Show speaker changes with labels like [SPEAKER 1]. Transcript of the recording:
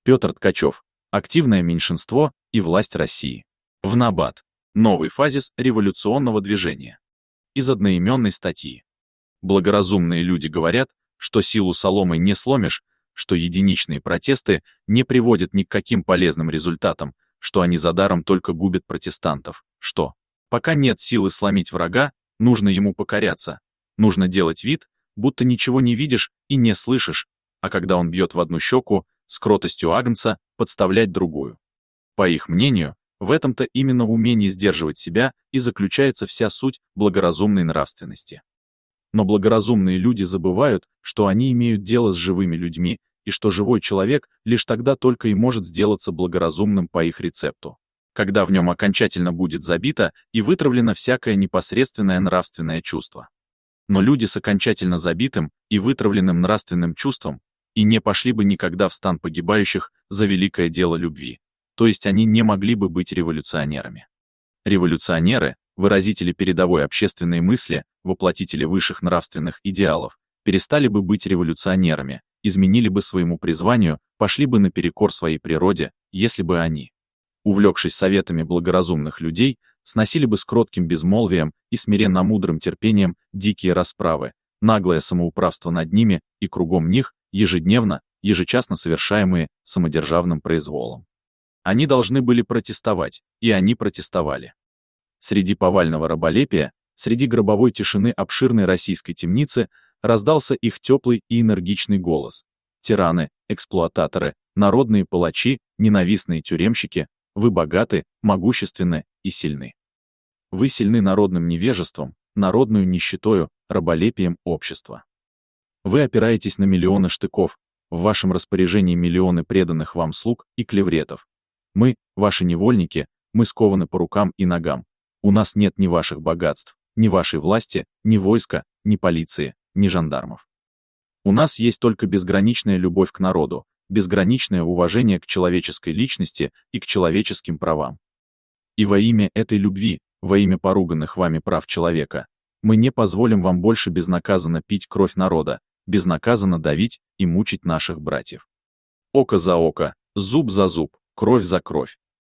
[SPEAKER 1] Петр Ткачев. Активное меньшинство и власть России. В набат. Новый фазис революционного движения. Из одноименной статьи. Благоразумные люди говорят, что силу соломой не сломишь, что единичные протесты не приводят ни к каким полезным результатам, что они задаром только губят протестантов, что, пока нет силы сломить врага, нужно ему покоряться, нужно делать вид, будто ничего не видишь и не слышишь, а когда он бьет в одну щеку, с кротостью агнца подставлять другую. По их мнению, в этом-то именно умении сдерживать себя и заключается вся суть благоразумной нравственности. Но благоразумные люди забывают, что они имеют дело с живыми людьми, и что живой человек лишь тогда только и может сделаться благоразумным по их рецепту, когда в нем окончательно будет забито и вытравлено всякое непосредственное нравственное чувство. Но люди с окончательно забитым и вытравленным нравственным чувством и не пошли бы никогда в стан погибающих за великое дело любви, то есть они не могли бы быть революционерами. Революционеры, выразители передовой общественной мысли, воплотители высших нравственных идеалов, перестали бы быть революционерами, изменили бы своему призванию, пошли бы наперекор своей природе, если бы они, увлекшись советами благоразумных людей, сносили бы с кротким безмолвием и смиренно-мудрым терпением дикие расправы, наглое самоуправство над ними и кругом них, ежедневно, ежечасно совершаемые самодержавным произволом. Они должны были протестовать, и они протестовали. Среди повального раболепия, среди гробовой тишины обширной российской темницы раздался их теплый и энергичный голос. Тираны, эксплуататоры, народные палачи, ненавистные тюремщики, вы богаты, могущественны и сильны. Вы сильны народным невежеством, народную нищетою, раболепием общества. Вы опираетесь на миллионы штыков, в вашем распоряжении миллионы преданных вам слуг и клевретов. Мы, ваши невольники, мы скованы по рукам и ногам. У нас нет ни ваших богатств, ни вашей власти, ни войска, ни полиции, ни жандармов. У нас есть только безграничная любовь к народу, безграничное уважение к человеческой личности и к человеческим правам. И во имя этой любви, во имя поруганных вами прав человека, мы не позволим вам больше безнаказанно пить кровь народа, безнаказанно давить и мучить наших братьев. Око за око, зуб за зуб, кровь за кровь.